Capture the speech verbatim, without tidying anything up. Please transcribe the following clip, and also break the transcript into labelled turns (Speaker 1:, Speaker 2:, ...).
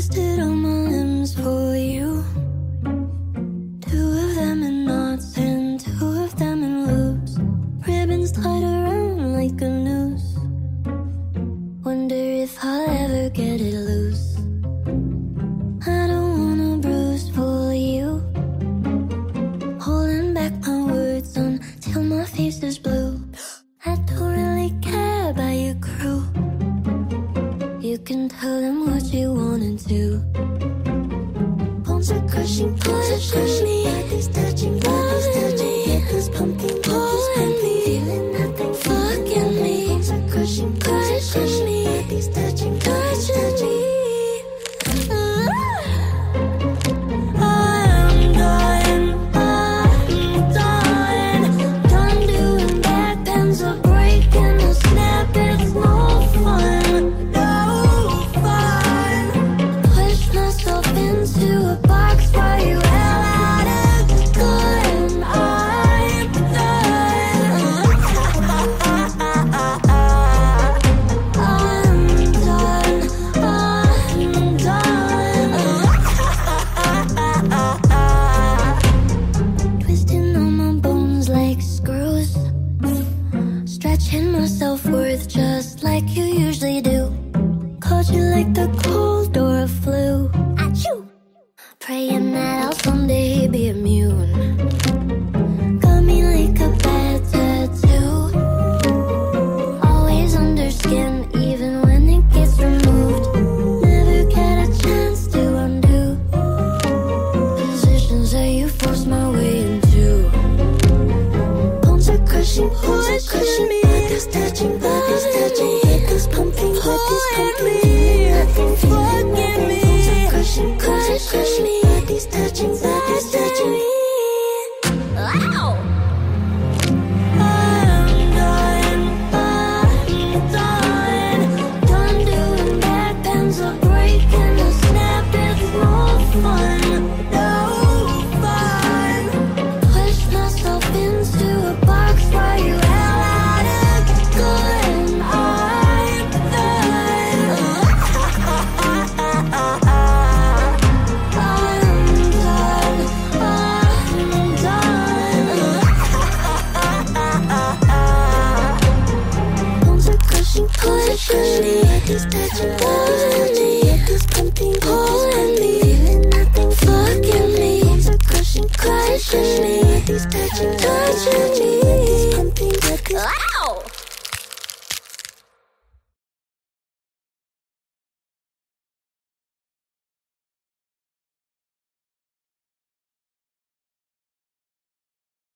Speaker 1: twisted on my limbs for you. Two of them in knots and two of them in loops. Ribbons tied around like a noose. Wonder if I'll ever get it loose. I don't wanna bruise for you. Holding back my words until my face is blue. I don't really care about your crew. You can tell them what you wanna do. Bones are crushing.